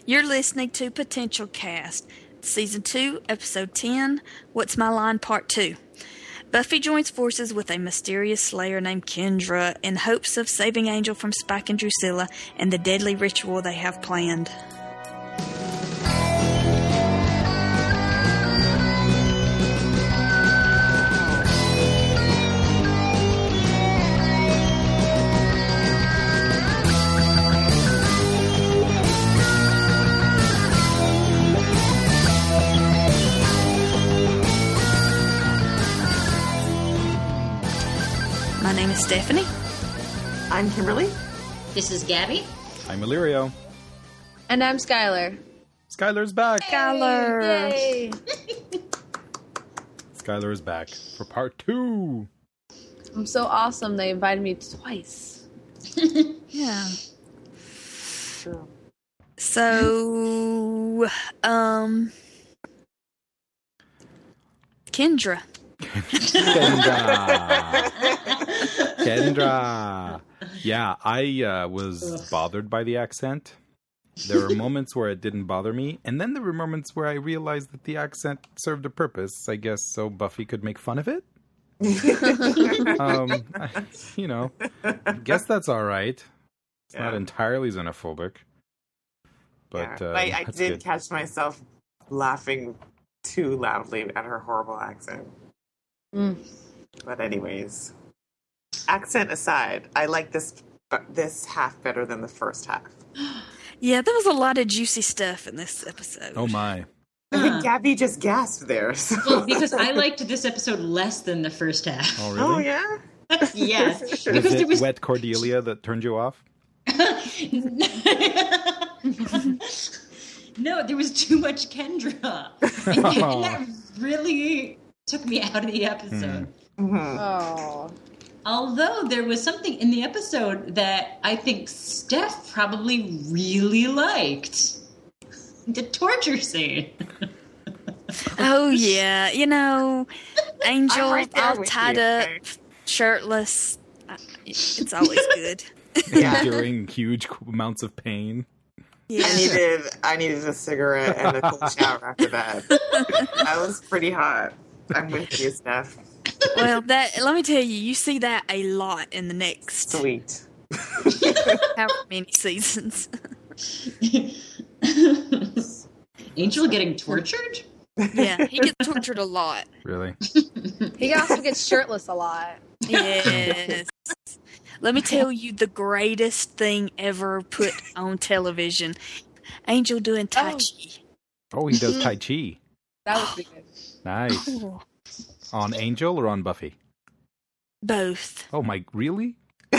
You're listening to Potential Cast, Season 2, Episode 10, What's My Line, Part 2. Buffy joins forces with a mysterious slayer named Kendra in hopes of saving Angel from Spike and Drusilla and the deadly ritual they have planned. My name is Stephanie. I'm Kimberly. This is Gabby. I'm Illyrio. And I'm Skylar. Skylar's back. Skylar. Yay! Skylar is back for part 2. I'm so awesome they invited me twice. Yeah. Sure. So, Kendra. Kendra. Yeah, I was bothered by the accent. There were moments where it didn't bother me, and then there were moments where I realized that the accent served a purpose, I guess, so Buffy could make fun of it. I guess that's all right. It's not entirely xenophobic. But I did good. catch myself laughing too loudly at her horrible accent. But anyways, accent aside, I like this half better than the first half. Yeah, there was a lot of juicy stuff in this episode. Oh my. I think Gabby just gasped there. So. Well, because I liked this episode less than the first half. Oh, really? Oh, yeah? Yes. Was Because it there was... Wet Cordelia that turned you off? No, there was too much Kendra. And that really took me out of the episode. Oh. Although there was something in the episode that I think Steph probably really liked. The torture scene. Oh, yeah. Angel right there all with tied you, up, okay? shirtless. It's always good. Enduring huge amounts of pain. Yeah. I needed a cigarette and a cold shower after that. That was pretty hot. I'm with you, Steph. Well, let me tell you see that a lot in the next Sweet. however many seasons. Angel getting tortured? Yeah, he gets tortured a lot. Really? He also gets shirtless a lot. Yes. Let me tell you the greatest thing ever put on television. Angel doing Tai Chi. Oh, he does Tai Chi. That was pretty good. Nice. Cool. On Angel or on Buffy? Both. Oh my, really?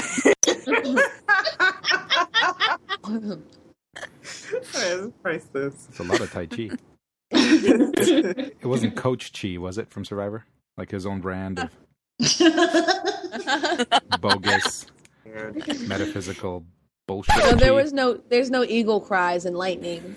That is priceless. It's a lot of Tai Chi. It wasn't Coach Chi, was it, from Survivor? Like his own brand of bogus, metaphysical bullshit. So chi. there's no eagle cries and lightning.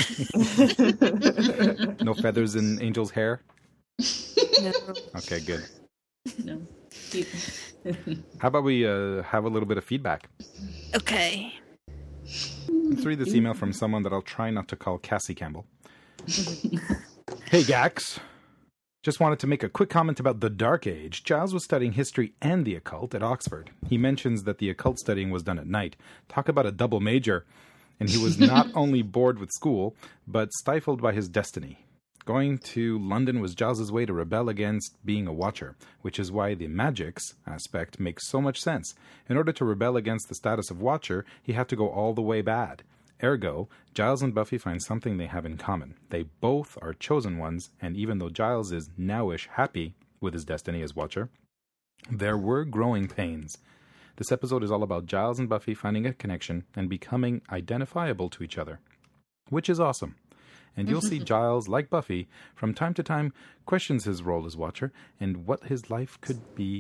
No feathers in Angel's hair? No. Okay, good. No. How about we have a little bit of feedback? Okay. Let's read this email from someone that I'll try not to call Cassie Campbell. Hey, Gax. Just wanted to make a quick comment about the Dark Age. Giles was studying history and the occult at Oxford. He mentions that the occult studying was done at night. Talk about a double major. And he was not only bored with school, but stifled by his destiny. Going to London was Giles' way to rebel against being a watcher, which is why the magics aspect makes so much sense. In order to rebel against the status of watcher, he had to go all the way bad. Ergo, Giles and Buffy find something they have in common. They both are chosen ones, and even though Giles is nowish happy with his destiny as watcher, there were growing pains. This episode is all about Giles and Buffy finding a connection and becoming identifiable to each other, which is awesome. And you'll see Giles, like Buffy, from time to time questions his role as watcher and what his life could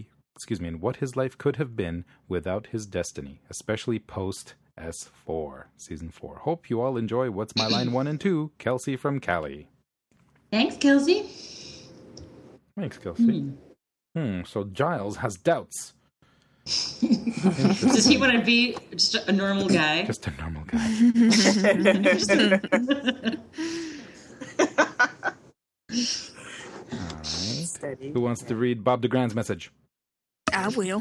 have been without his destiny, especially post S4, Season 4. Hope you all enjoy What's My Line 1 and 2, Kelsey from Cali. Thanks, Kelsey. Thanks, Kelsey. So Giles has doubts. Does he want to be just a normal guy? Just a normal guy. All right. Steady. Who wants to read Bob DeGrand's message? I will.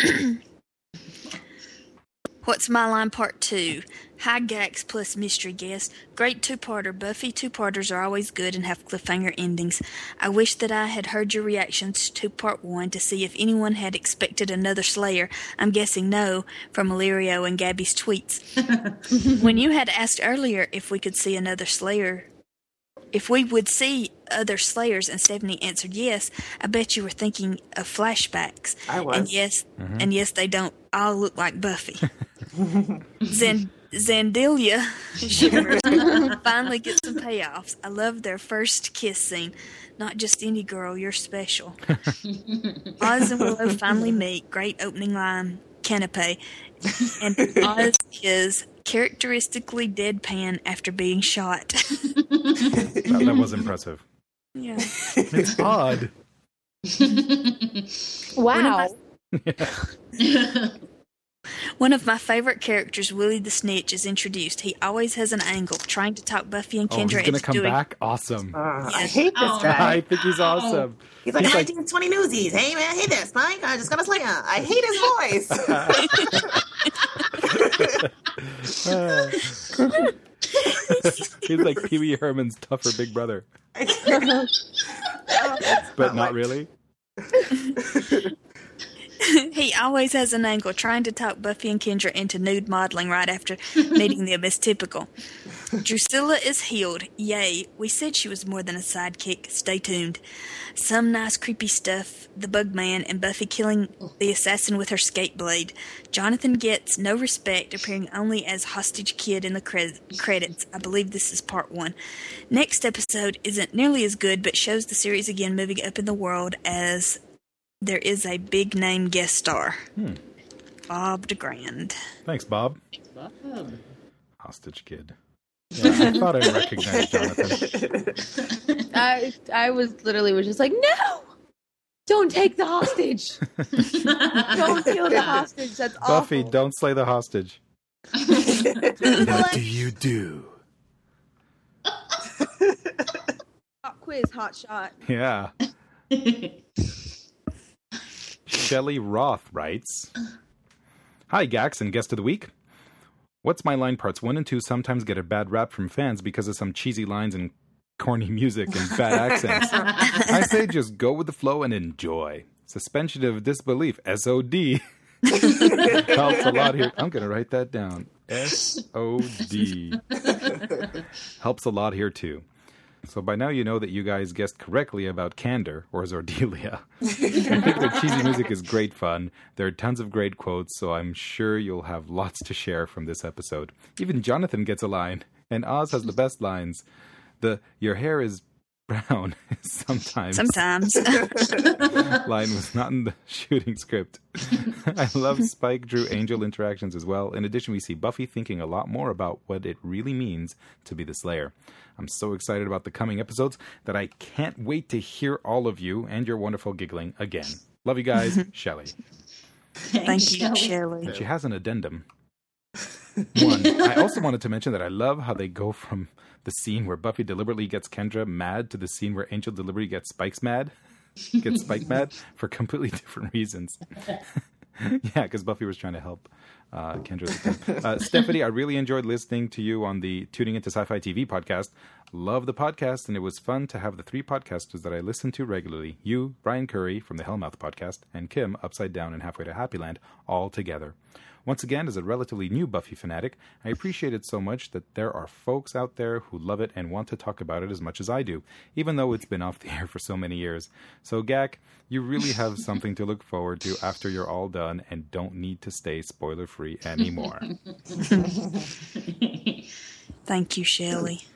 What's My Line Part 2? Hi, Gax plus mystery guest. Great two-parter. Buffy two-parters are always good and have cliffhanger endings. I wish that I had heard your reactions to Part 1 to see if anyone had expected another Slayer. I'm guessing no, from Illyrio and Gabby's tweets. When you had asked earlier if we could see another Slayer, if we would see other Slayers, and Stephanie answered yes, I bet you were thinking of flashbacks. I was. And yes, they don't all look like Buffy. Zandilia shivers. Finally get some payoffs. I love their first kiss scene. Not just any girl, you're special. Oz and Willow finally meet. Great opening line, Canape. And Oz is characteristically deadpan after being shot. That was impressive. Yeah. It's odd. Wow. One of my favorite characters, Willie the Snitch, is introduced. He always has an angle, trying to talk Buffy and Oh, Kendra he's going to into come doing... back? Awesome. I hate this Oh, guy. I think he's awesome. He's like 1920 Newsies. Hey, man, I hate this. Mike, I just got a Slayer. I hate his voice. He's like Pee Wee Herman's tougher big brother. But not really. He always has an angle, trying to talk Buffy and Kendra into nude modeling right after meeting them is typical. Drusilla is healed. Yay. We said she was more than a sidekick. Stay tuned. Some nice creepy stuff. The Bugman and Buffy killing the assassin with her skate blade. Jonathan gets no respect, appearing only as hostage kid in the credits. I believe this is part 1. Next episode isn't nearly as good, but shows the series again moving up in the world as there is a big name guest star. Bob DeGrand. Thanks, Bob. Bob. Hostage kid. Yeah, I thought I recognized Jonathan. I was just like, no! Don't take the hostage! Don't kill the hostage. That's awful. Buffy, don't slay the hostage. What do you do? Pop quiz, hot shot. Yeah. Shelley Roth writes, Hi, Gax and guest of the week. What's My Line Parts 1 and 2 sometimes get a bad rap from fans because of some cheesy lines and corny music and bad accents. I say just go with the flow and enjoy. Suspension of disbelief, SOD. Helps a lot here. I'm going to write that down. SOD. Helps a lot here too. So by now you know that you guys guessed correctly about Candor, or Zordelia. I think their cheesy music is great fun. There are tons of great quotes, so I'm sure you'll have lots to share from this episode. Even Jonathan gets a line, and Oz has the best lines. The "your hair is brown" sometimes line was not in the shooting script. I love Spike Drew Angel interactions as well. In addition, we see Buffy thinking a lot more about what it really means to be the Slayer. I'm so excited about the coming episodes that I can't wait to hear all of you and your wonderful giggling again. Love you guys, Shelley. Thank you, Shelley. And she has an addendum. 1, I also wanted to mention that I love how they go from the scene where Buffy deliberately gets Kendra mad to the scene where Angel deliberately gets Spike mad for completely different reasons. Yeah, because Buffy was trying to help Kendra at the time. Stephanie, I really enjoyed listening to you on the Tuning Into Sci-Fi TV podcast. Love the podcast, and it was fun to have the 3 podcasters that I listen to regularly, you, Brian Curry from the Hellmouth podcast, and Kim, Upside Down and Halfway to Happy Land, all together. Once again, as a relatively new Buffy fanatic, I appreciate it so much that there are folks out there who love it and want to talk about it as much as I do, even though it's been off the air for so many years. So, Gak, you really have something to look forward to after you're all done and don't need to stay spoiler-free anymore. Thank you, Shelley.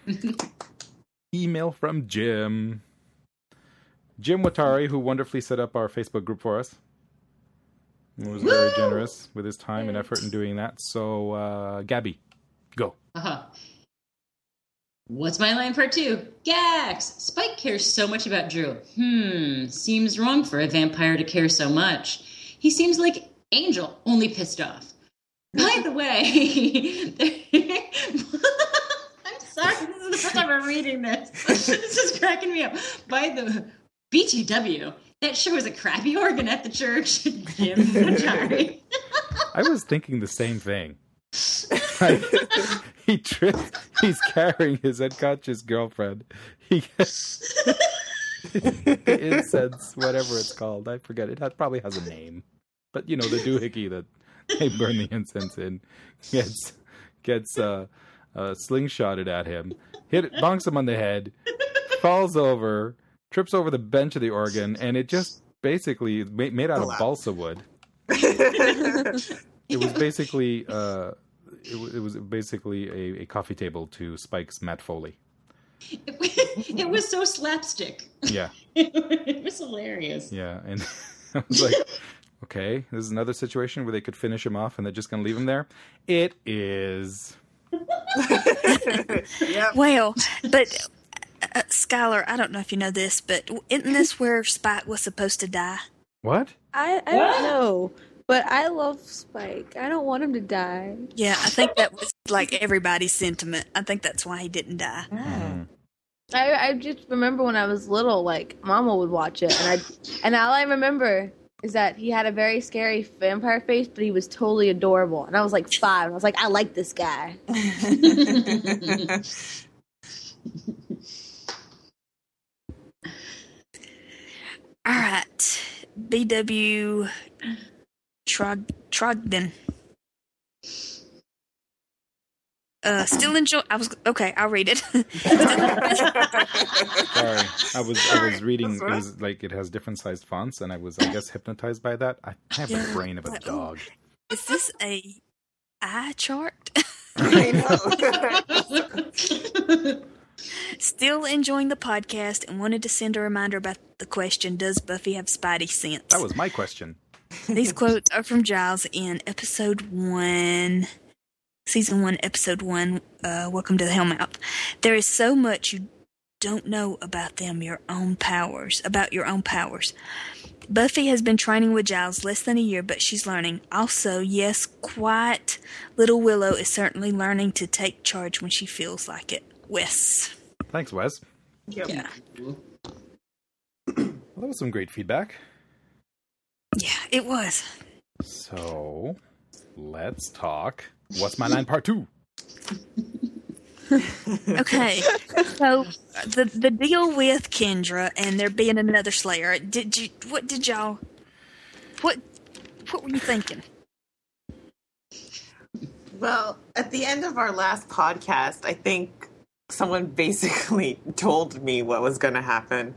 Email from Jim. Jim Watari, who wonderfully set up our Facebook group for us. He was very generous with his time and effort in doing that. So, Gabby, go. What's My Line Part 2? Gax! Spike cares so much about Drew. Seems wrong for a vampire to care so much. He seems like Angel, only pissed off. By the way, I'm sorry, this is the first time I'm reading this. This is cracking me up. By the BTW, that sure was a crappy organ at the church. Jim, I'm sorry. I was thinking the same thing. Like, he trips. He's carrying his unconscious girlfriend. He gets incense, whatever it's called. I forget. Probably has a name. But, you know, the doohickey that they burn the incense in gets slingshotted at him. Bonks him on the head. Falls over. Trips over the bench of the organ. And it just basically made out of balsa wood. It was basically it was basically a coffee table to Spike's Matt Foley. It was so slapstick. Yeah. It was hilarious. Yeah, and I was like, okay, this is another situation where they could finish him off and they're just going to leave him there. It is. Yep. Well, but Skylar, I don't know if you know this, but isn't this where Spike was supposed to die? What? I don't know, but I love Spike. I don't want him to die. Yeah, I think that was like everybody's sentiment. I think that's why he didn't die. I just remember when I was little, like Mama would watch it, and all I remember is that he had a very scary vampire face, but he was totally adorable. And I was like 5, and I was like, I like this guy. All right, BW Trogdon. Still enjoy. I'll read it. Sorry, I was reading. It was like it has different sized fonts, and I guess hypnotized by that. I have the brain of a dog. Is this a eye chart? I know. Still enjoying the podcast and wanted to send a reminder about the question, does Buffy have Spidey sense? That was my question. These quotes are from Giles in episode 1, season 1, episode 1, Welcome to the Hellmouth. There is so much you don't know about your own powers. Buffy has been training with Giles less than a year, but she's learning. Also, yes, quite little Willow is certainly learning to take charge when she feels like it. Wes. Thanks, Wes. Yep. Yeah. Well, that was some great feedback. Yeah, it was. So, let's talk. What's My Line Part 2? Okay, so the deal with Kendra and there being another Slayer. What were you thinking? Well, at the end of our last podcast, I think someone basically told me what was going to happen.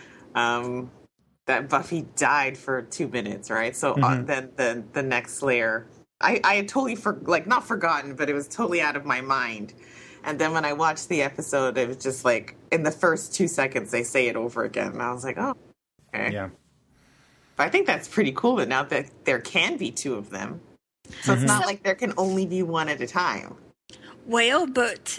That Buffy died for 2 minutes, right? So then the next Slayer, I had totally not forgotten, but it was totally out of my mind. And then when I watched the episode, it was just like in the first 2 seconds they say it over again, and I was like, oh, okay. Yeah. But I think that's pretty cool that now that there can be 2 of them, so it's not like there can only be one at a time. Well, but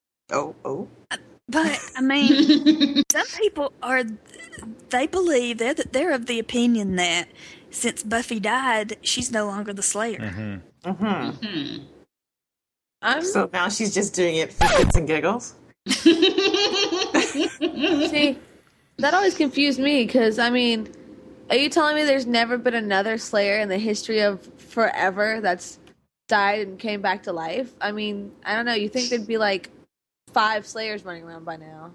I mean, some people they believe they're of the opinion that since Buffy died, she's no longer the Slayer. So now she's just doing it for shits and giggles? See, that always confused me, because, I mean, are you telling me there's never been another Slayer in the history of forever that's died and came back to life? I mean, I don't know. You think there'd be, like, 5 Slayers running around by now.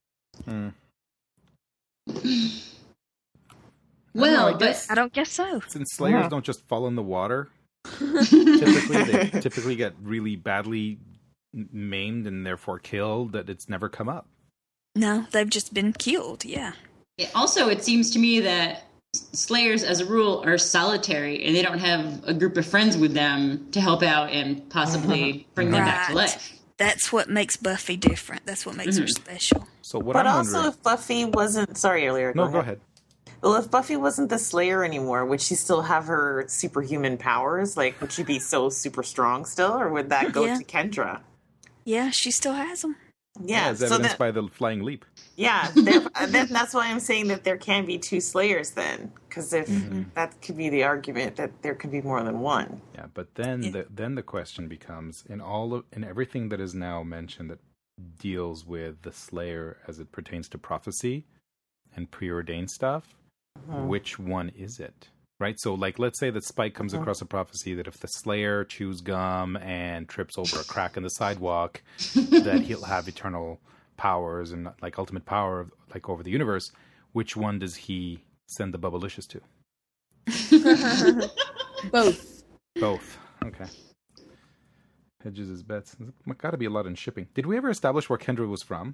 Well, I don't guess so. Since Slayers don't just fall in the water, they typically get really badly maimed and therefore killed, that it's never come up. No, they've just been killed, yeah. Also, it seems to me that Slayers, as a rule, are solitary, and they don't have a group of friends with them to help out and possibly bring them back to life. That's what makes Buffy different. That's what makes her special. So what But I'm also, wondering... if Buffy wasn't... Sorry, earlier. No, go ahead. Well, if Buffy wasn't the Slayer anymore, would she still have her superhuman powers? Like, would she be so super strong still? Or would that go to Kendra? Yeah, she still has them. Yeah, as evidenced by the flying leap. Yeah, that's why I'm saying that there can be two Slayers then, because if that could be the argument that there could be more than one. Yeah, but then the question becomes in everything that is now mentioned that deals with the Slayer as it pertains to prophecy and preordained stuff, which one is it? Right? So, like, let's say that Spike comes across a prophecy that if the Slayer chews gum and trips over a crack in the sidewalk, that he'll have eternal powers and, like, ultimate power, like, over the universe. Which one does he send the Bubblicious to? Both. Both. Okay. Hedges his bets. There's got to be a lot in shipping. Did we ever establish where Kendra was from?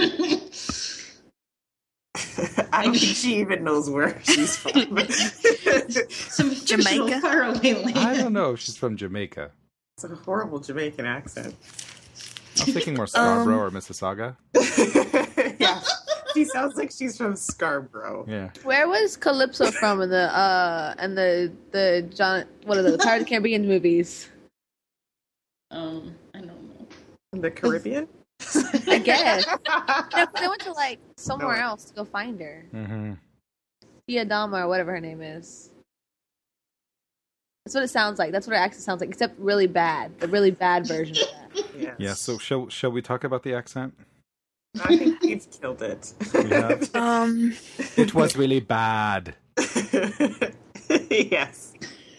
I don't think she even knows where she's from. Some Jamaica? faraway land. I don't know if she's from Jamaica. It's a horrible Jamaican accent. I'm thinking more Scarborough or Mississauga. Yeah, she sounds like she's from Scarborough. Yeah. Where was Calypso from in the John? What are the Pirates of the Caribbean movies? I don't know. The Caribbean? I guess. No, they went to like somewhere else to go find her. Mm-hmm. Tia Dama or whatever her name is. That's what it sounds like. That's what her accent sounds like, except really bad. The really bad version of that. Yes. Yeah, so shall we talk about the accent? I think we've killed it. Yeah. It was really bad. Yes.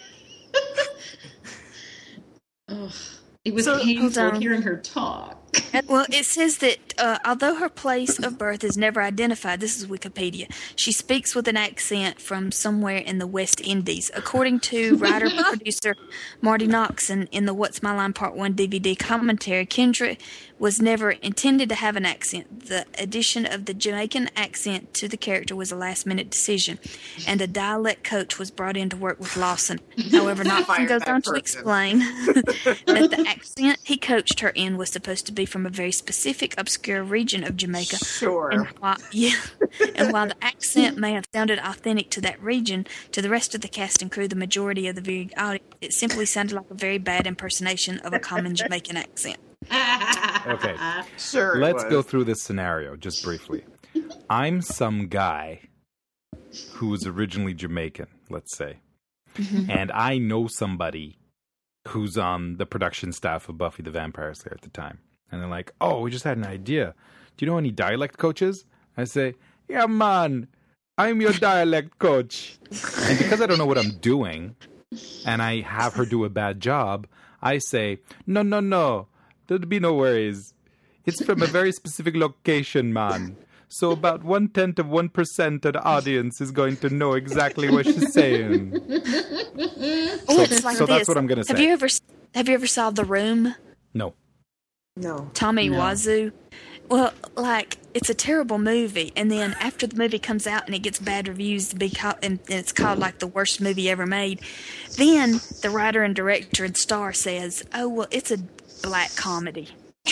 Ugh. It was So, painful hold on. hearing her talk. Well, it says that although her place of birth is never identified, this is Wikipedia, she speaks with an accent from somewhere in the West Indies. According to writer-producer Marty Noxon in the What's My Line Part 1 DVD commentary, Kendra was never intended to have an accent. The addition of the Jamaican accent to the character was a last-minute decision, and a dialect coach was brought in to work with Lawson. However, Noxon Fired goes that on to person. explain that the accent he coached her in was supposed to be from a very specific, obscure region of Jamaica. Sure. And while the accent may have sounded authentic to that region, to the rest of the cast and crew, the majority of the viewing audience, it simply sounded like a very bad impersonation of a common Jamaican accent. Okay. Sure. Let's go through this scenario just briefly. I'm some guy who was originally Jamaican, let's say. And I know somebody who's on the production staff of Buffy the Vampire Slayer at the time. And they're like, oh, we just had an idea. Do you know any dialect coaches? I say, yeah, man, I'm your dialect coach. And because I don't know what I'm doing, and I have her do a bad job, I say, no, there'll be no worries. It's from a very specific location, man. So about 1/10% of the audience is going to know exactly what she's saying. Oh, it's like so this. that's what I'm going to say. Have you ever saw The Room? No. No. Tommy Wiseau. Well, like, it's a terrible movie, and then after the movie comes out and it gets bad reviews, and it's called, like, the worst movie ever made, then the writer and director and star says, oh, well, it's a black comedy.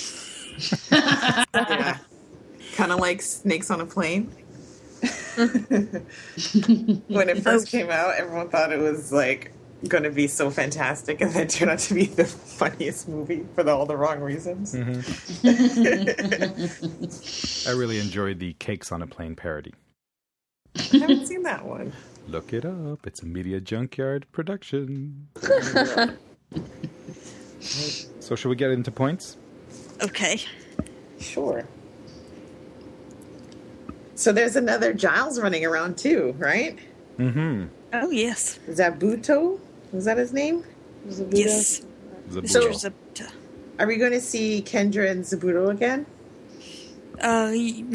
Yeah. Kind of like Snakes on a Plane. When it first came out, everyone thought it was, like, going to be so fantastic, and then it turned out to be the funniest movie for all the wrong reasons. I really enjoyed the Cakes on a Plane parody. I haven't seen that one. Look it up. It's a Media Junkyard production. So should we get into points? Okay. Sure. So there's another Giles running around too, right? Mm-hmm. Oh, yes. Zabuto? Was that his name? Yes. So- Mr. Zabuto. Are we going to see Kendra and Zabuto again? Not,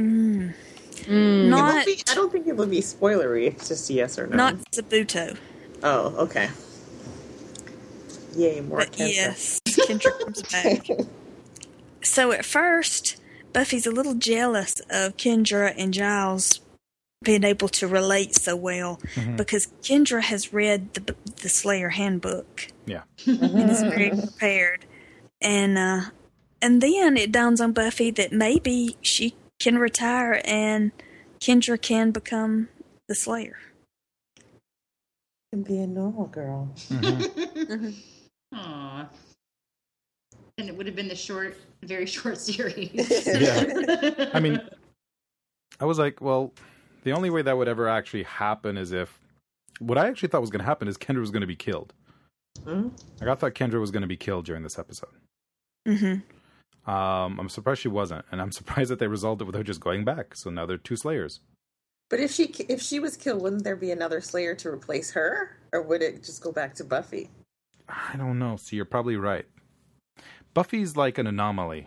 I don't think it will be spoilery. It's just yes or no. not Zabuto. Oh, okay. Yay, more But Kendra. yes, Kendra comes back. So at first, Buffy's a little jealous of Kendra and Giles being able to relate so well because Kendra has read the Slayer handbook Yeah. and is very prepared. And then it dawns on Buffy that maybe she can retire and Kendra can become the Slayer. Can be a normal girl. Aw. And it would have been the short very short series. Yeah. I mean, I was like, well, the only way that would ever actually happen is if... What I actually thought was going to happen is Kendra was going to be killed. Mm-hmm. Like, I thought Kendra was going to be killed during this episode. Mm-hmm. I'm surprised she wasn't. And I'm surprised that they resolved it with her just going back. So now they're 2 Slayers. But if she was killed, wouldn't there be another Slayer to replace her? Or would it just go back to Buffy? I don't know. See, you're probably right. Buffy's like an anomaly.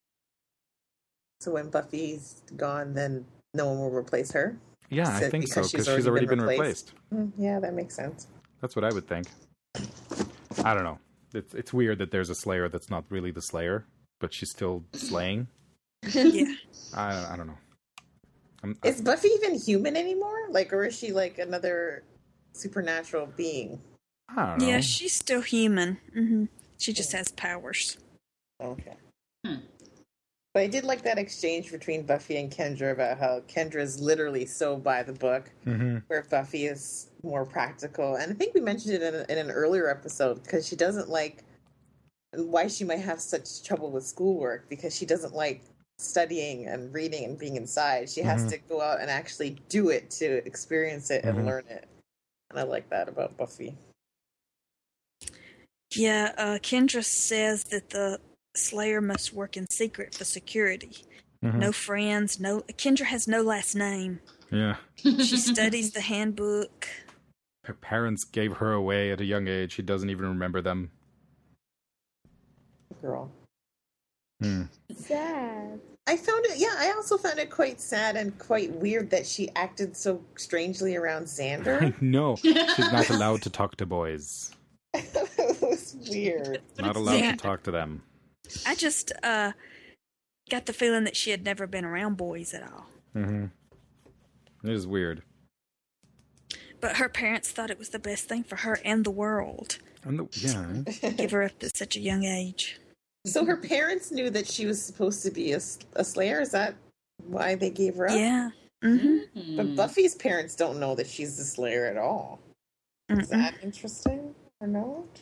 So when Buffy's gone, then no one will replace her? Yeah, I think so, because she's already been replaced. Yeah, that makes sense. That's what I would think. I don't know. It's weird that there's a Slayer that's not really the Slayer, but she's still slaying. Yeah. I don't know. Is Buffy even human anymore? Like, or is she like another supernatural being? I don't know. Yeah, she's still human. Mm-hmm. She just has powers. Okay. But I did like that exchange between Buffy and Kendra about how Kendra is literally so by the book, where Buffy is more practical. And I think we mentioned it in an earlier episode, because she doesn't like why she might have such trouble with schoolwork, because she doesn't like studying and reading and being inside. She has to go out and actually do it to experience it and learn it. And I like that about Buffy. Yeah, Kendra says that the Slayer must work in secret for security. No friends, Kendra has no last name. Yeah. She studies the handbook. Her parents gave her away at a young age. She doesn't even remember them. Girl. Sad. I also found it quite sad and quite weird that she acted so strangely around Xander. I know. She's not allowed to talk to boys. It was weird. Not allowed to talk to them. I just got the feeling that she had never been around boys at all. It is weird. But her parents thought it was the best thing for her and the world. Give her up at such a young age. So her parents knew that she was supposed to be a Slayer? Is that why they gave her up? Yeah. But Buffy's parents don't know that she's the Slayer at all. Is that interesting or not?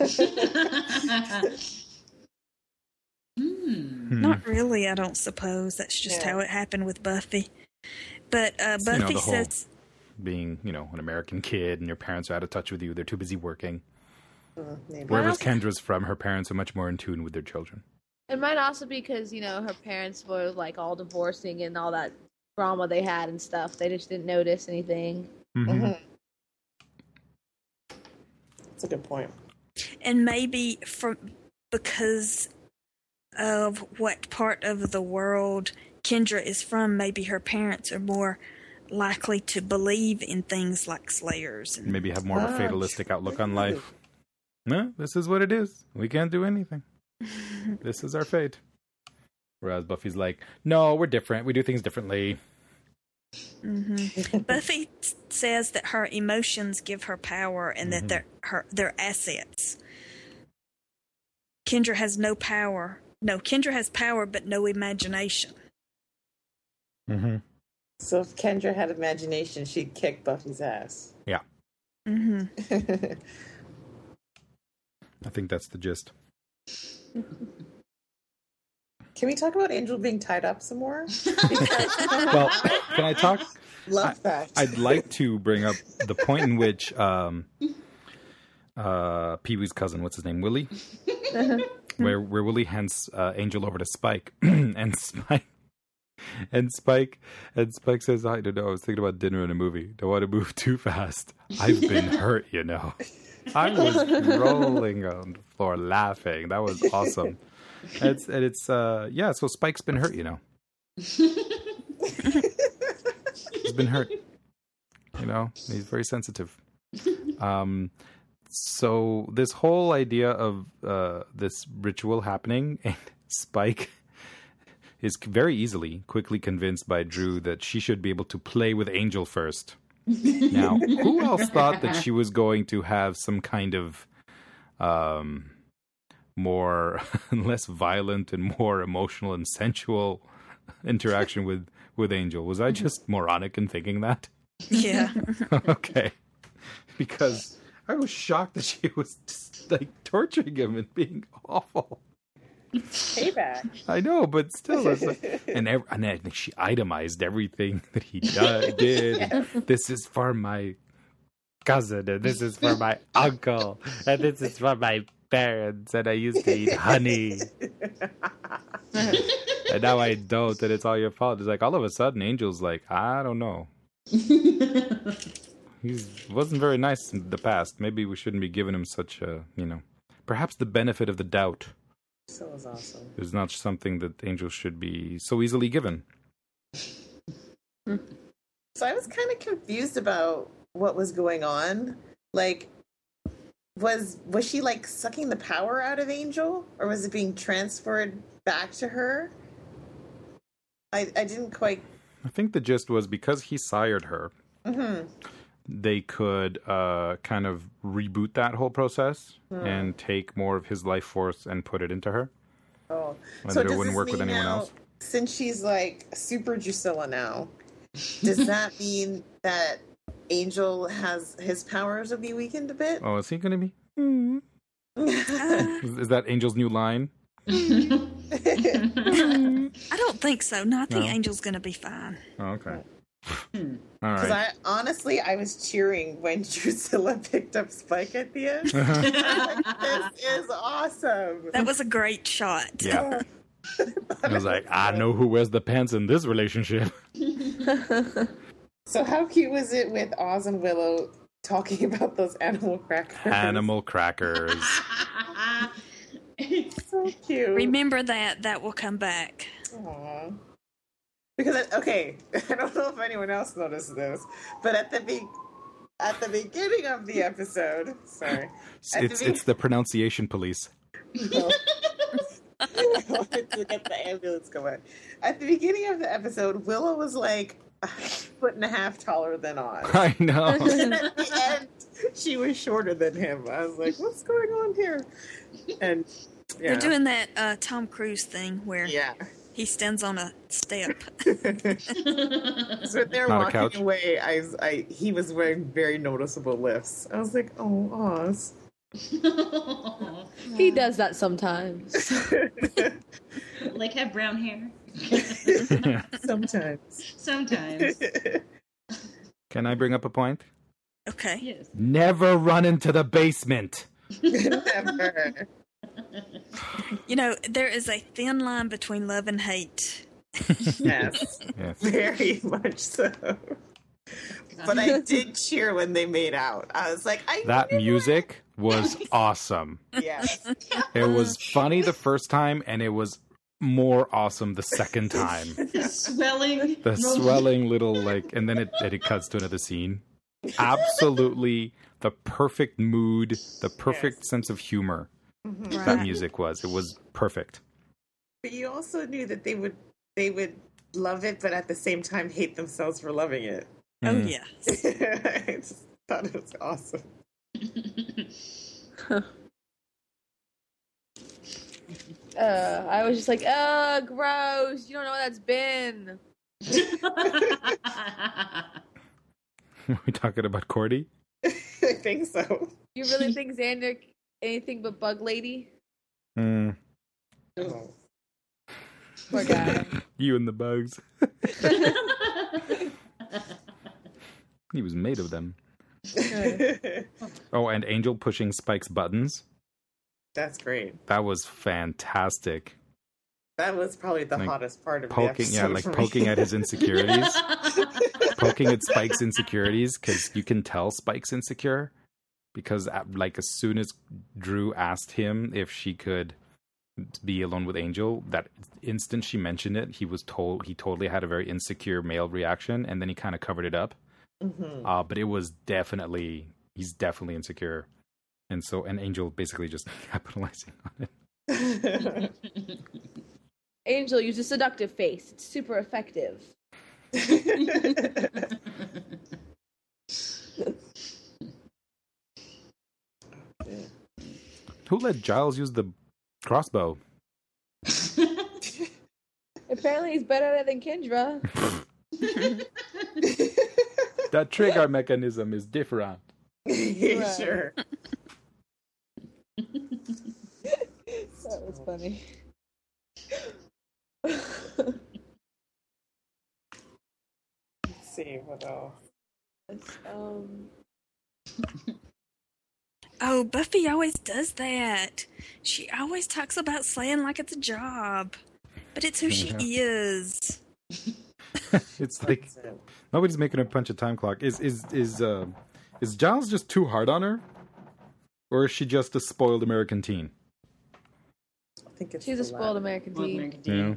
Not really, I don't suppose. That's just how it happened with Buffy. But Buffy says... being, an American kid and your parents are out of touch with you. They're too busy working. Maybe. Wherever Kendra's from, her parents are much more in tune with their children. It might also be because, her parents were like all divorcing and all that drama they had and stuff. They just didn't notice anything. That's a good point. And maybe because of what part of the world Kendra is from, maybe her parents are more likely to believe in things like Slayers. And maybe have more of a fatalistic outlook on life. No, this is what it is. We can't do anything. This is our fate. Whereas Buffy's like, no, we're different. We do things differently. Buffy says that her emotions give her power and that they're assets. Kendra has no power. No, Kendra has power but no imagination. So if Kendra had imagination, she'd kick Buffy's ass. Yeah. I think that's the gist. Can we talk about Angel being tied up some more? Well, can I talk? Love that. I'd like to bring up the point in which Pee-wee's cousin, what's his name, Willie? where Willie hands Angel over to Spike, and Spike says, I don't know, I was thinking about dinner and a movie. Don't want to move too fast. I've been hurt, I was rolling on the floor laughing. That was awesome. So Spike's been hurt, He's been hurt. He's very sensitive. So this whole idea of this ritual happening, and Spike is quickly convinced by Drew that she should be able to play with Angel first. Now, who else thought that she was going to have some kind of less violent and more emotional and sensual interaction with Angel? Was I just moronic in thinking that? Yeah. Okay. Because I was shocked that she was just, torturing him and being awful. Payback. I know, but still, it's like, and she itemized everything that he did. And this is for my cousin, and this is for my uncle, and this is for my parents, and I used to eat honey. And now I don't, and it's all your fault. It's like all of a sudden, Angel's like, I don't know. He wasn't very nice in the past. Maybe we shouldn't be giving him such a, perhaps the benefit of the doubt. So was awesome. Is not something that angels should be so easily given. So I was kind of confused about what was going on. Like, was she like sucking the power out of Angel, or was it being transferred back to her? I didn't quite. I think the gist was because he sired her. Mm-hmm. They could kind of reboot that whole process and take more of his life force and put it into her. Oh, And so that it wouldn't work with anyone now, else. Since she's like super Drusilla now, does that mean that Angel has his powers will be weakened a bit? Oh, is he going to be? Is that Angel's new line? I don't think so. No, I think No? Angel's going to be fine. Oh, okay. All Because right. I was cheering when Drusilla picked up Spike at the end. This is awesome. That was a great shot. Yeah. I was like, I know who wears the pants in this relationship. So how cute was it with Oz and Willow talking about those animal crackers? Animal crackers. So cute. Remember that will come back. Aww. Because I don't know if anyone else noticed this, but at the beginning of the episode, sorry, It's the pronunciation police. No. I wanted to get the ambulance going. At the beginning of the episode, Willow was like a foot and a half taller than Oz. I know. And at the end, she was shorter than him. I was like, what's going on here? And yeah. They're doing that Tom Cruise thing where Yeah. he stands on a step. So they're Not a couch? walking away. He was wearing very noticeable lifts. I was like, oh, Oz. He does that sometimes. Like have brown hair. Sometimes. Sometimes. Can I bring up a point? Okay. Yes. Never run into the basement. Never. There is a thin line between love and hate. Yes. Yes. Very much so. But I did cheer when they made out. I was like, That music was awesome. Yes. It was funny the first time, and it was more awesome the second time. The swelling. The swelling little, and then it cuts to another scene. Absolutely the perfect mood, the perfect sense of humor that music was. It was perfect. But you also knew that they would love it, but at the same time hate themselves for loving it. Oh, yes. I just thought it was awesome. I was just like, gross. You don't know what that's been. Are we talking about Cordy? I think so. You really think Xander anything but bug lady? Oh. Poor guy. You and the bugs. He was made of them. Oh, and Angel pushing Spike's buttons. That's great. That was fantastic. That was probably the hottest part of the episode. Poking at his insecurities. Poking at Spike's insecurities, because you can tell Spike's insecure. Because, as soon as Drew asked him if she could be alone with Angel, that instant she mentioned it, he totally had a very insecure male reaction, and then he kind of covered it up. Mm-hmm. But it was he's definitely insecure. And Angel basically just capitalizing on it. Angel used a seductive face. It's super effective. Who let Giles use the crossbow? Apparently he's better at it than Kendra. That trigger mechanism is different. Sure. That was funny. Let's see what else. Oh, Buffy always does that. She always talks about slaying like it's a job. But it's who she is. It's like nobody's making her punch a time clock. Is Giles just too hard on her? Or is she just a spoiled American teen? I think it's She's a spoiled American teen. Yeah.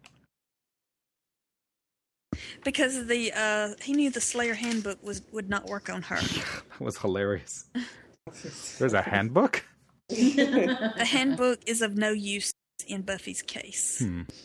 Because he knew the Slayer handbook would not work on her. That was hilarious. There's a handbook? The handbook is of no use in Buffy's case.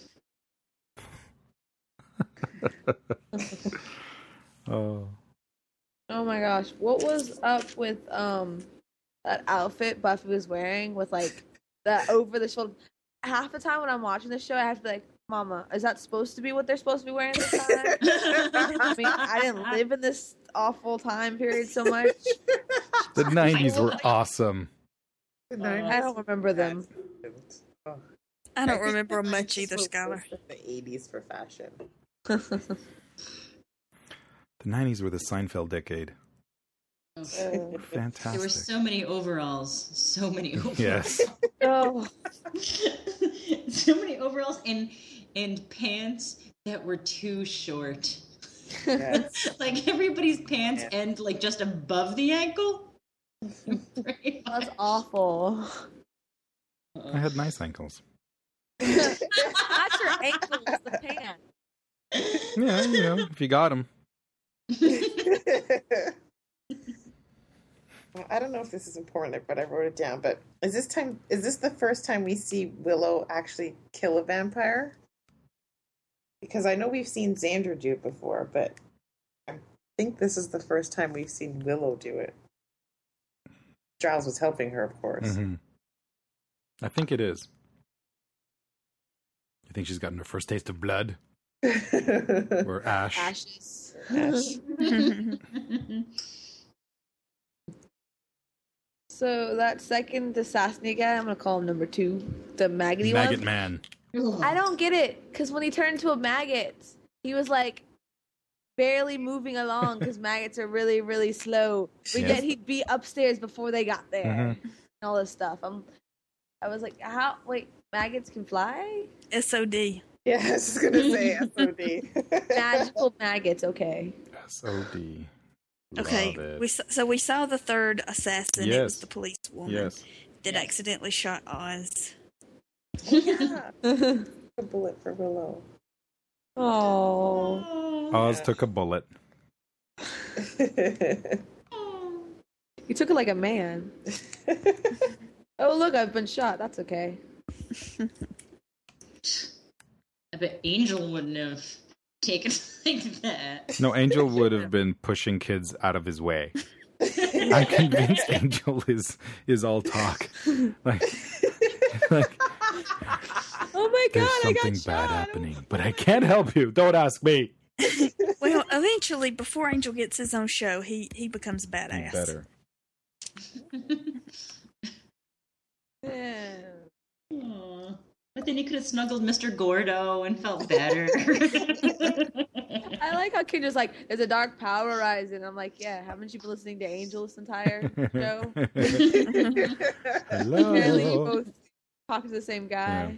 Oh my gosh. What was up with that outfit Buffy was wearing with like that over the shoulder? Half the time when I'm watching the show, I have to be like, Mama, is that supposed to be what they're supposed to be wearing this time? I mean, I didn't live in this awful time period so much. The 90s were awesome. I don't remember them. I don't remember much either, Skylar. The 80s for fashion. The 90s were the Seinfeld decade. Fantastic. There were so many overalls. So many overalls. Yes. Oh. So many overalls and pants that were too short. Yes. Like everybody's pants end like just above the ankle. That's awful. I had nice ankles. Not your ankles, the pants. Yeah, you know, if you got them. I don't know if this is important, but I wrote it down. But is this the first time we see Willow actually kill a vampire? Because I know we've seen Xander do it before, but I think this is the first time we've seen Willow do it. Giles was helping her, of course. Mm-hmm. I think it is. You think she's gotten her first taste of blood? Or ash? Ashes. So that second assassinate guy, I'm gonna call him number 2, the maggoty one. Maggot man. I don't get it, because when he turned into a maggot, he was like barely moving along because maggots are really, really slow. But yet he'd be upstairs before they got there and all this stuff. I was like, how? Wait, maggots can fly? SOD. Yeah, I was just gonna say SOD. Magical maggots, okay. SOD. Okay, we saw the third assassin. Yes. It was the police woman that Yes. accidentally shot Oz. Yeah. A bullet for Willow. Oh. Oz took a bullet. You took it like a man. Oh, look, I've been shot. That's okay. I bet Angel wouldn't have taken it like that. No, Angel would have been pushing kids out of his way. I'm convinced Angel is all talk. Like Oh my god, there's I got something shot. bad happening, but I can't help you. Don't ask me. Well, eventually, before Angel gets his own show, he becomes badass. Better. Yeah. Aw. But then he could have snuggled Mr. Gordo and felt better. I like how Kendra's like, there's a dark power rising. I'm like, yeah, haven't you been listening to Angel this entire show? Hello. Apparently you both talk to the same guy.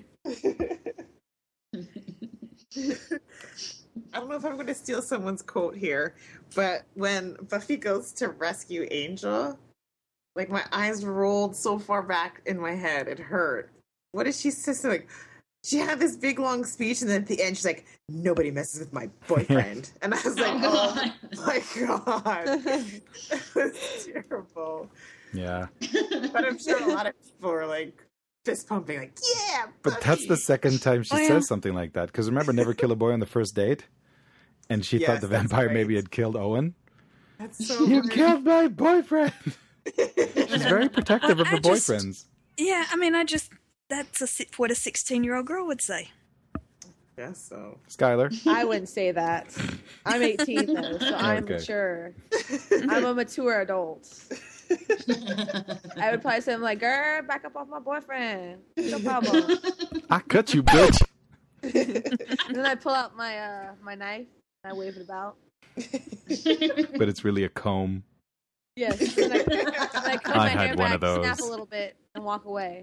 I don't know if I'm going to steal someone's quote here, but when Buffy goes to rescue Angel, like my eyes rolled so far back in my head, it hurt. What did she say? Like, she had this big long speech, and then at the end, she's like, "Nobody messes with my boyfriend," and I was like, "Oh my god, that was terrible." Yeah. But I'm sure a lot of people are like fist pumping, like, "Yeah." But that's the second time she says something like that. Because remember, never kill a boy on the first date? And she thought the vampire maybe had killed Owen. That's so You weird. killed my boyfriend! She's very protective of her boyfriends. Yeah, I mean, that's what a 16-year-old girl would say. Guess so. Skylar? I wouldn't say that. I'm 18 though, so I'm Okay. mature. I'm a mature adult. I would probably say, I'm like, girl, back up off my boyfriend. No problem. I cut you, bitch! And then I pull out my my knife and I wave it about. But it's really a comb. Yes. And I cut I my had hair one back, of those. snap a little bit, and walk away.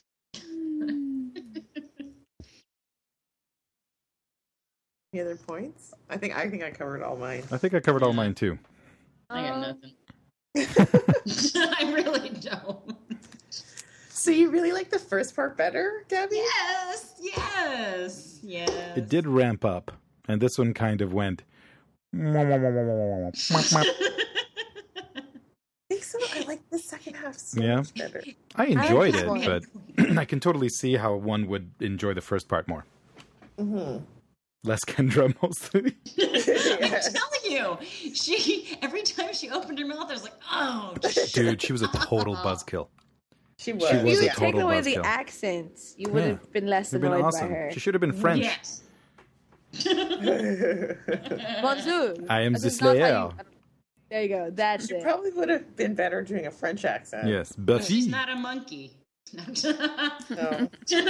Any other points? I think I covered all mine. I think I covered all mine too. I got Um, nothing. I really don't. So you really like the first part better, Gabby? Yes, yes, yes. It did ramp up, and this one kind of went. I think so. I like the second half so Yeah. much better. I enjoyed this it, one. but I can totally see how one would enjoy the first part more. Mm-hmm. Less Kendra, mostly. I'm telling you, she every time she opened her mouth, I was like, oh, Dude, she was a total buzzkill. She was. She If was you a had total taken away the buzzkill. accents, you would Yeah. have been less It'd been annoyed awesome. by her. She should have been French. yes. Bonjour. I am That's the not how Slayer. There you go. That's She it. probably would have been better doing a French accent. Yes, She's Buffy. not a monkey. No, Her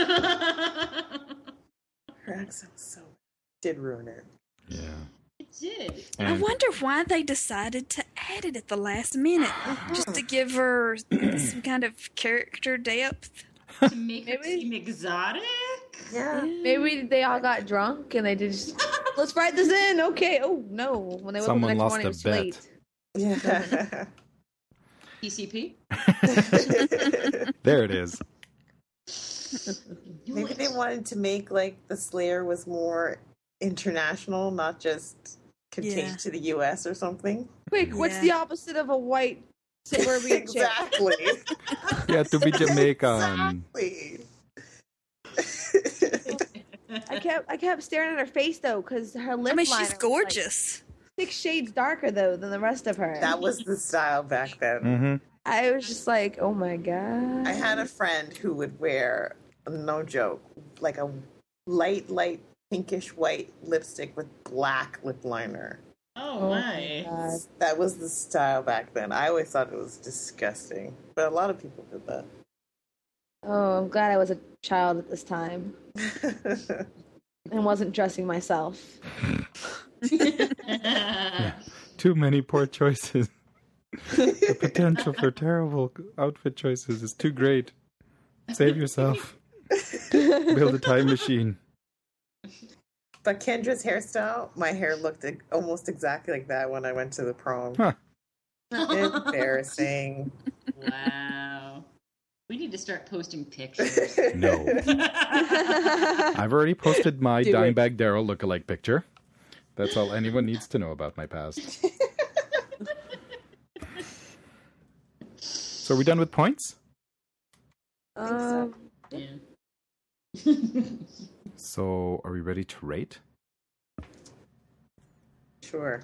her accent was so did ruin it. Yeah. It did. I And wonder why they decided to add it at the last minute, just to give her some kind of character depth. To make her Maybe- seem exotic? Yeah. Maybe they all got drunk and they just let's write this in. Okay. Oh no! When they woke up Someone the next lost morning, a it was bet. late. Yeah. PCP? there it is. Maybe they wanted to make like the Slayer was more international, not just contained Yeah. to the US or something. Quick, what's Yeah. the opposite of a white suburban chick? Exactly. Yeah, to be Jamaican. Exactly. I kept staring at her face though, because her lip I mean, liner she's was, gorgeous. like, 6 shades darker though than the rest of her. That was the style back then. Mm-hmm. I was just like, oh my god. I had a friend who would wear, no joke, like a light pinkish white lipstick with black lip liner. Oh, my. God. That was the style back then. I always thought it was disgusting, but a lot of people did that. Oh, I'm glad I was a child at this time and wasn't dressing myself. Too many poor choices. The potential for terrible outfit choices is too great. Save yourself. Build a time machine. But Kendra's hairstyle, my hair looked almost exactly like that when I went to the prom. Huh. Embarrassing. Wow. We need to start posting pictures. No. I've already posted my Do it. Dimebag Daryl lookalike picture. That's all anyone needs to know about my past. So are we done with points? Yeah. So are we ready to rate? Sure.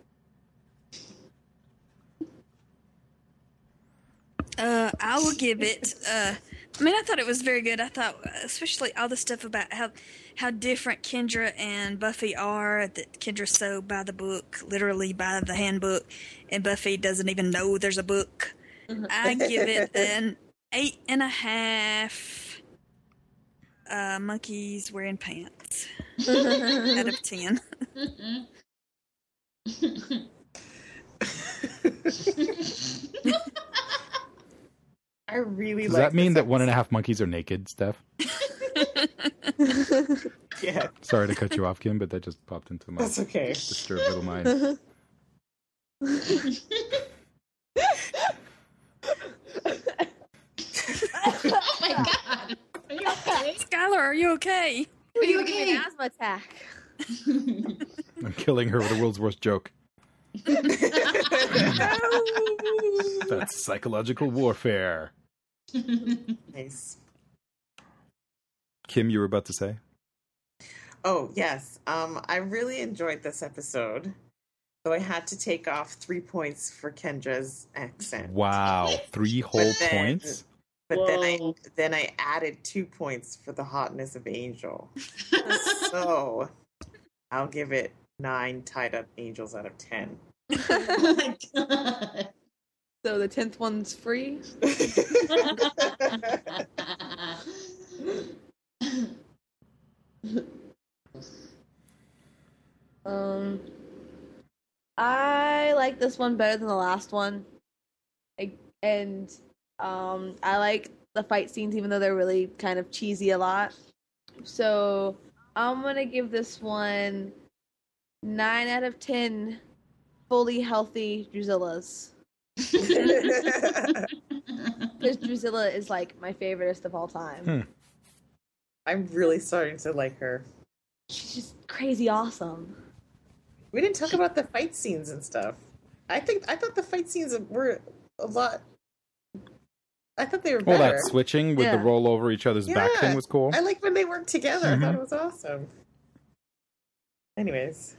I will give it. I mean, I thought it was very good. I thought, especially all the stuff about how different Kendra and Buffy are. That Kendra's so by the book, literally by the handbook, and Buffy doesn't even know there's a book. I give it an 8.5. Monkeys wearing pants out of 10. I really Does like that mean this that 1.5 monkeys are naked, Steph? episode. Yeah, Sorry to cut you off, Kim, but that just popped into my that's okay. disturbed little mind. Oh my god. Are you okay? Skylar, are you okay? Are you Giving me okay? an asthma attack. I'm killing her with the world's worst joke. That's psychological warfare. Nice. Kim, you were about to say? Oh, yes. I really enjoyed this episode. Though I had to take off 3 points for Kendra's accent. Wow, 3 whole But then- points? But Whoa. then I added 2 points for the hotness of Angel. So I'll give it 9 tied up angels out of 10. Oh my god. So the 10th one's free. I like this one better than the last one. I like the fight scenes, even though they're really kind of cheesy a lot. So I'm gonna give this one 9 out of 10 fully healthy Drusillas. Because Drusilla is like my favoriteest of all time. I'm really starting to like her. She's just crazy awesome. We didn't talk about the fight scenes and stuff. I thought the fight scenes were a lot. I thought they were better. Well, that switching with the roll over each other's back thing was cool. I like when they worked together. I thought it was awesome. Anyways.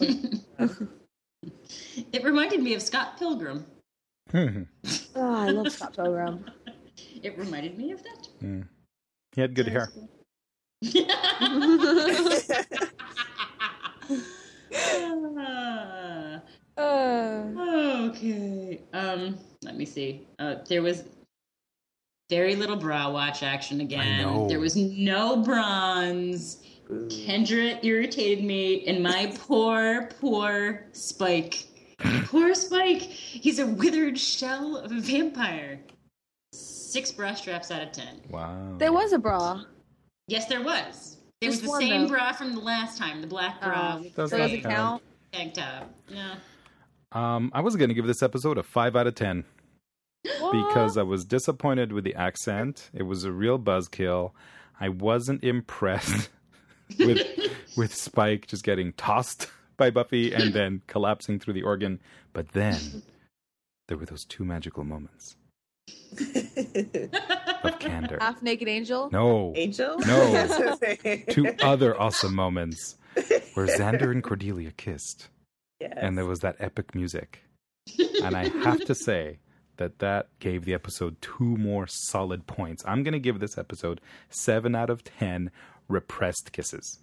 It reminded me of Scott Pilgrim. Oh, I love Scott Pilgrim. It reminded me of that. He had good hair. Okay. Let me see. There was very little bra watch action again. I know. There was no bronze. Kendra irritated me, and my poor Spike. Poor Spike. He's a withered shell of a vampire. 6 bra straps out of 10. Wow. There was a bra. Yes, there was. There was Just the one, same though. bra from the last time, the black bra. Does So not does it count? Tank top. No. I was going to give this episode a 5 out of 10 because I was disappointed with the accent. It was a real buzzkill. I wasn't impressed with Spike just getting tossed by Buffy and then collapsing through the organ. But then there were those 2 magical moments of candor. Half Naked Angel? No. Angel? No. 2 other awesome moments where Xander and Cordelia kissed. Yes. And there was that epic music. And I have to say that gave the episode 2 more solid points. I'm going to give this episode 7 out of 10 repressed kisses.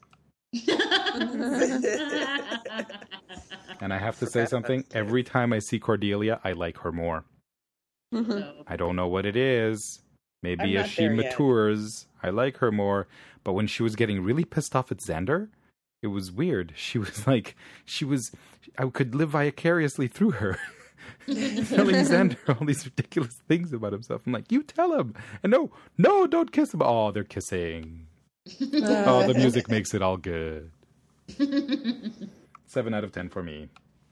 And I have to say something. Every time I see Cordelia, I like her more. I don't know what it is. Maybe as she matures, I like her more. But when she was getting really pissed off at Xander, it was weird. She was like, I could live vicariously through her. Telling Xander all these ridiculous things about himself. I'm like, you tell him. And no, don't kiss him. Oh, they're kissing. Oh, the music makes it all good. 7 out of 10 for me.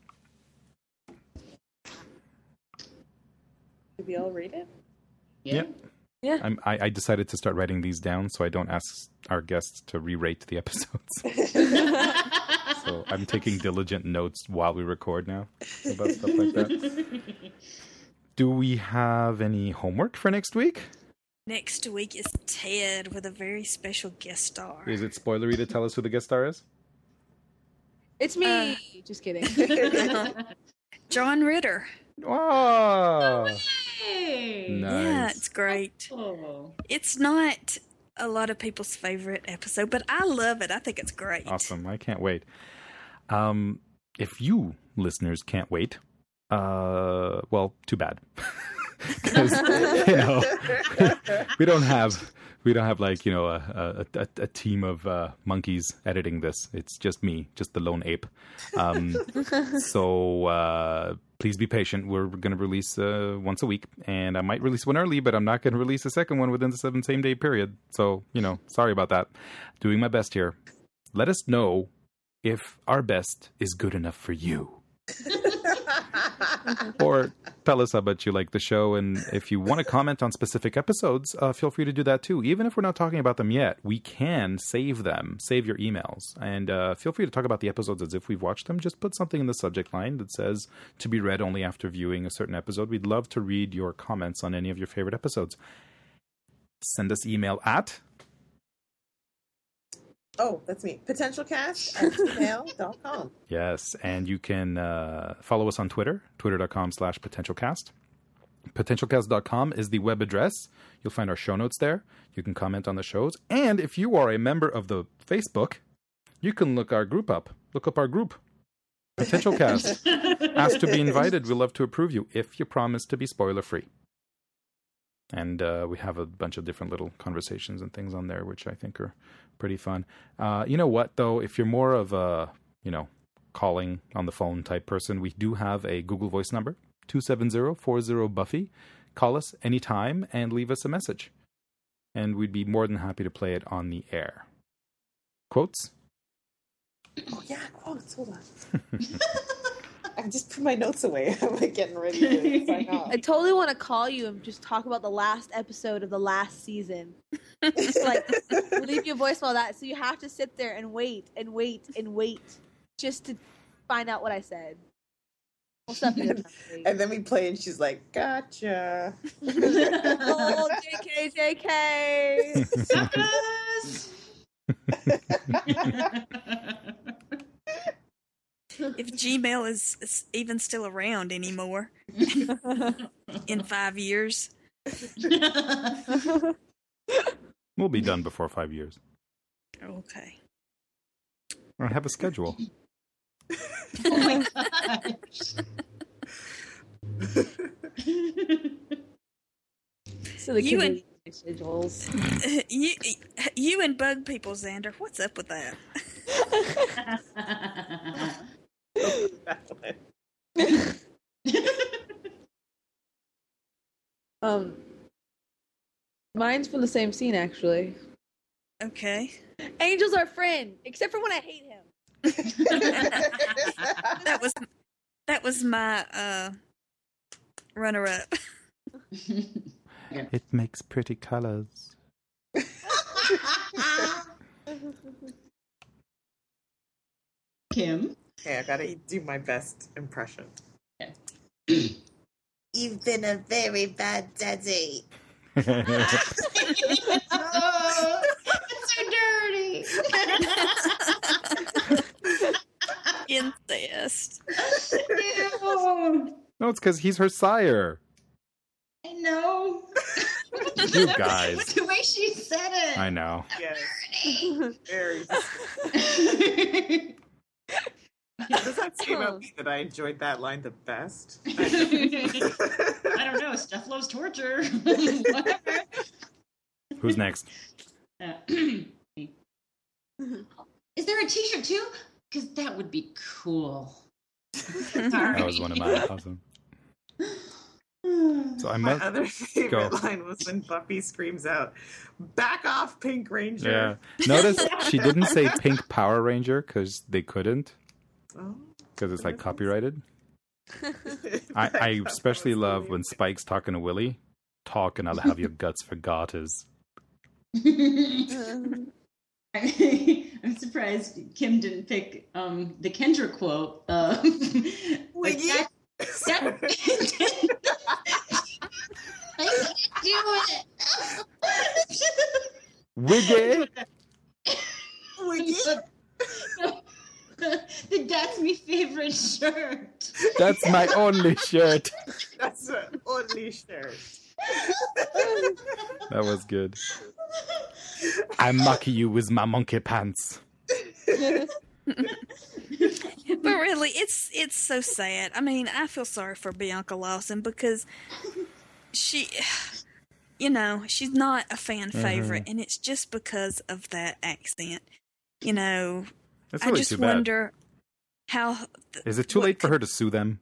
Did we all read it? Yeah. Yeah. I decided to start writing these down so I don't ask our guests to re-rate the episodes. So I'm taking diligent notes while we record now about stuff like that. Do we have any homework for next week? Next week is Ted with a very special guest star. Is it spoilery to tell us who the guest star is? It's me. Just kidding. John Ritter. Oh, Hey. nice. Yeah, it's great. Oh. It's not a lot of people's favorite episode, but I love it. I think it's great. Awesome. I can't wait. If you listeners can't wait, well, too bad. Because, we don't have like, a team of monkeys editing this. It's just me, just the lone ape. So please be patient. We're going to release once a week, and I might release one early, but I'm not going to release a second one within the same day period. So, sorry about that. Doing my best here. Let us know if our best is good enough for you. Or tell us how much you like the show, and if you want to comment on specific episodes, feel free to do that too. Even if we're not talking about them yet, we can save them, save your emails, and feel free to talk about the episodes as if we've watched them. Just put something in the subject line that says to be read only after viewing a certain episode. We'd love to read your comments on any of your favorite episodes. Send us email at... Oh, that's me. Potentialcast@gmail.com. Yes, and you can follow us on Twitter, twitter.com/potentialcast. Potentialcast.com is the web address. You'll find our show notes there. You can comment on the shows. And if you are a member of the Facebook, you can look our group up. Look up our group, Potentialcast. Ask to be invited. We'd love to approve you if you promise to be spoiler-free. And we have a bunch of different little conversations and things on there, which I think are pretty fun. You know what, though? If you're more of a, calling on the phone type person, we do have a Google Voice number, 270-40-BUFFY. Call us anytime and leave us a message. And we'd be more than happy to play it on the air. Quotes? Oh, yeah, quotes. Hold on. I just put my notes away. I'm like getting ready to sign off. I totally want to call you and just talk about the last episode of the last season. Just like leave you a voicemail that, so you have to sit there and wait and wait and wait just to find out what I said. We'll stop you. And then we play, and she's like, "Gotcha." Oh, JK. Suckers! If Gmail is even still around anymore in 5 years. We'll be done before 5 years. Okay. I have a schedule. Oh my gosh. So the You Canadian schedules. You and bug people, Xander. What's up with that? Mine's from the same scene, actually. Okay. Angel's our friend, except for when I hate him. That was my runner-up. It makes pretty colors. Kim? Okay, I gotta do my best impression. Okay. You've been a very bad daddy. Oh, it's so dirty. Incest. Ew. No, it's because he's her sire. I know. You guys. With the way she said it. I know. Yes, Dirty. very. Does that say about me that I enjoyed that line the best? I don't know. Steph loves torture. Whatever. Who's next? Is there a t-shirt too? Because that would be cool. That was one of mine. Awesome. So I My must other favorite go. line was when Buffy screams out, "Back off, Pink Ranger!" Yeah. Notice she didn't say Pink Power Ranger because they couldn't. Oh. Because it's like copyrighted. I especially love when Spike's talking to Willie. Talking, I'll have your guts for garters. I'm surprised Kim didn't pick the Kendra quote. Wiggy? I can't do it. Wiggy! Wiggy? That's my favorite shirt. That's my only shirt. That's her only shirt. That was good. I mock you with my monkey pants. But really, it's so sad. I mean, I feel sorry for Bianca Lawson because she, she's not a fan favorite, and it's just because of that accent. That's I really just too bad. wonder how. Is it too late for her to sue them?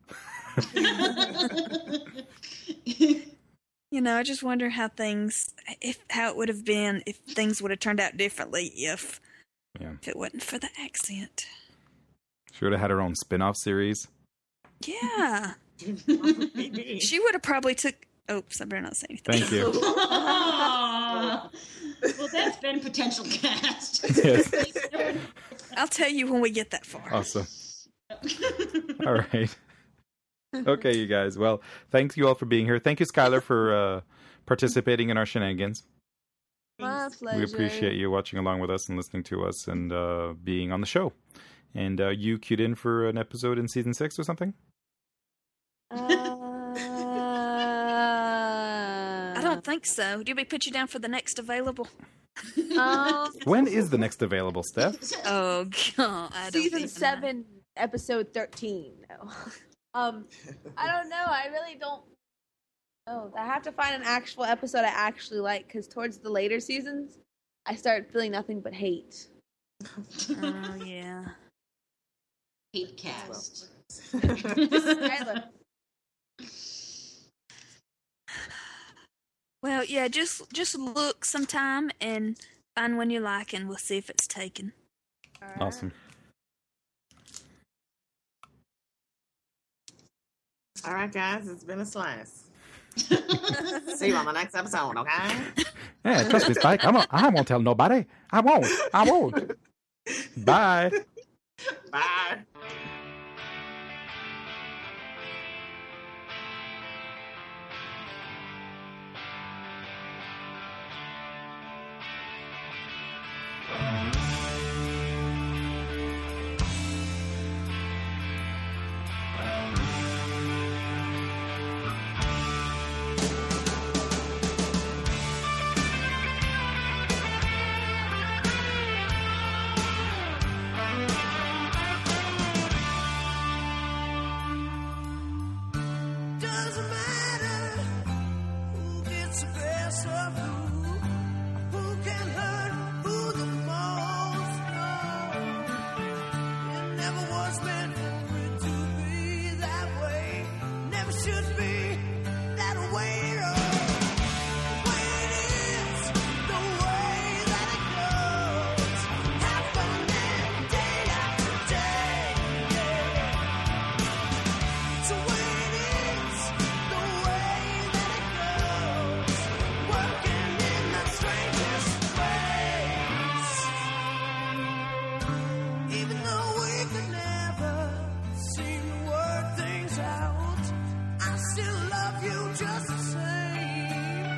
I just wonder how it would have been if things would have turned out differently if it wasn't for the accent. She would have had her own spin-off series. Yeah. She would have probably took... Oops, I better not say anything. Thank you. Well, that's been potential cast. Yes. I'll tell you when we get that far. Awesome. All right. Okay, you guys. Well, thanks you all for being here. Thank you, Skylar, for participating in our shenanigans. My pleasure. We appreciate you watching along with us and listening to us and being on the show. And you queued in for an episode in season 6 or something? I don't think so. Do we put you down for the next available? When is the next available, Steph? Oh, God. I don't Season even 7, episode 13. No. I don't know. I really don't know. I have to find an actual episode I actually like, because towards the later seasons, I start feeling nothing but hate. Oh, yeah. Hate cast. Skylar. Well, yeah, just look sometime and find one you like, and we'll see if it's taken. Awesome. All right, guys, it's been a slice. See you on the next episode, okay? Yeah, trust me, Spike. I won't tell nobody. I won't. Bye. Bye. Doesn't matter who gets the best of who can hurt who the most. No, it never was meant for it to be that way. Never should be that way. The way it is, the way that it goes, happening day after day. It's the way it is, the way that it goes, working in the strangest ways. Even though we could never seem to work things out, I still love you just the same.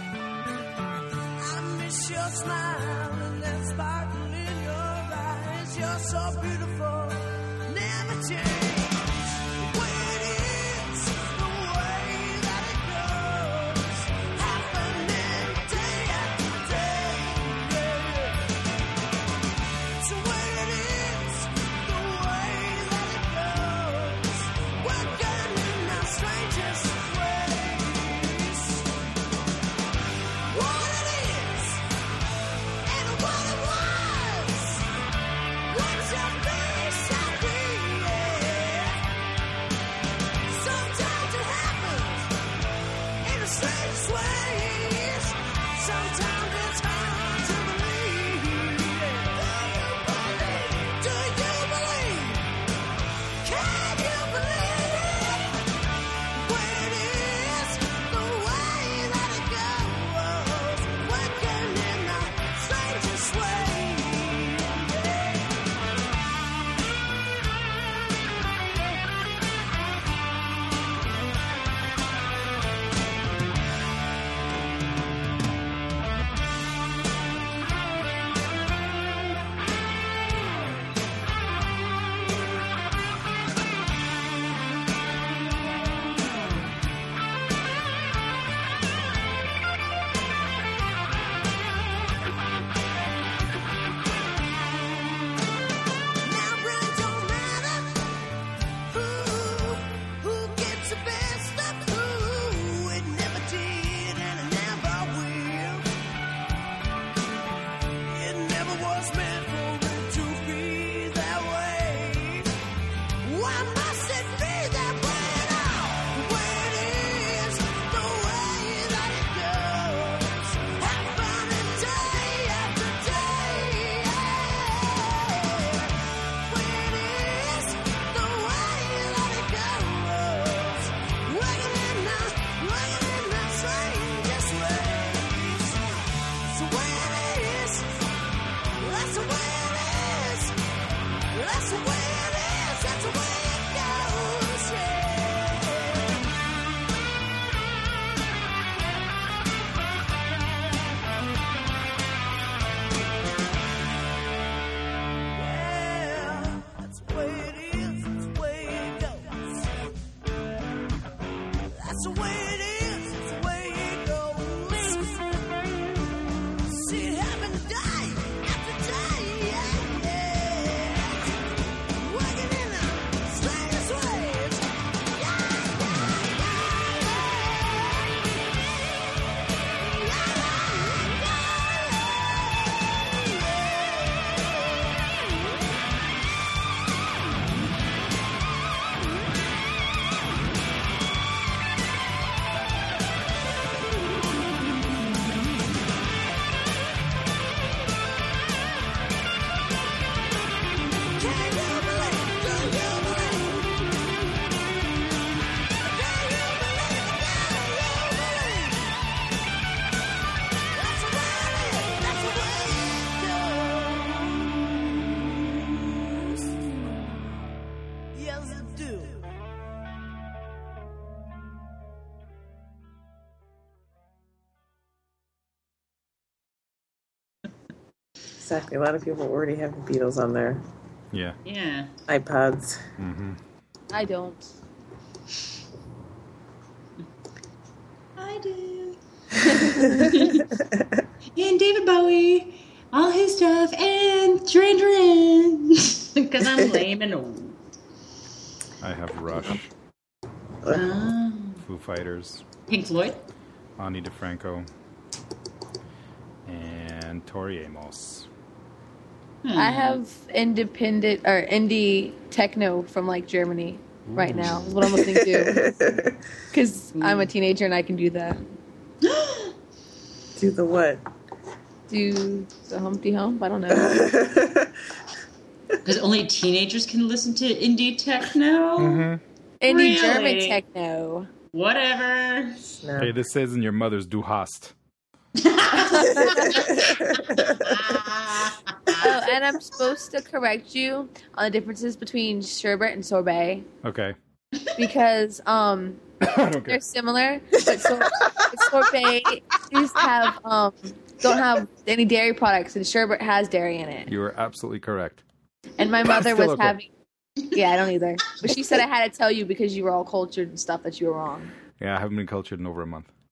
I miss your smile and that sparkle in your eyes. You're so beautiful, never change. The way it is, the way that it goes, happening day after day. It's the way it is, the way that it goes, working in the strangest ways. What it is, and what it was, what's your face I create? Sometimes it happens in the strangest ways. Sometimes it's hard to believe. Do you believe? Can you believe it? The way it is, the way that it goes, working in the strangest ways. Now it really don't matter who gets the best of who. It never did and it never will. It never was meant for it to be that way. Why must it be that way now? The way it is, the way that it goes, happening day after day. The way it is, the way that it goes, working in the strangest ways. It's the way it is, that's the way it is, that's the way it is, that's the way it goes, yeah. Yeah, that's the way it is, that's the way it goes. That's the way it is, that's the way it goes. See it happen day after day, yeah, yeah. Working in the strangest ways, yeah, yeah, yeah. else to do. Exactly. A lot of people already have the Beatles on their Yeah. Yeah. iPods. I don't. I do. And David Bowie, all his stuff, and Duran Duran. Because I'm lame and old. I have Rush, Foo Fighters, Pink Floyd. Ani DeFranco, and Tori Amos. I have independent or indie techno from like Germany right now. Is what I'm listening to. Because I'm a teenager and I can do that. Do the what? Do the Humpty Hump? I don't know. Because only teenagers can listen to indie techno? Indie Really? German techno. Whatever. No. Hey, this says in your mother's Du hast. Oh, and I'm supposed to correct you on the differences between sherbet and sorbet Okay. because I don't care. they're similar, but sorbet don't have any dairy products, and sherbet has dairy in it. You are absolutely correct. And my mother Still was okay. having. Yeah, I don't either. But she said I had to tell you because you were all cultured and stuff that you were wrong. Yeah, I haven't been cultured in over a month.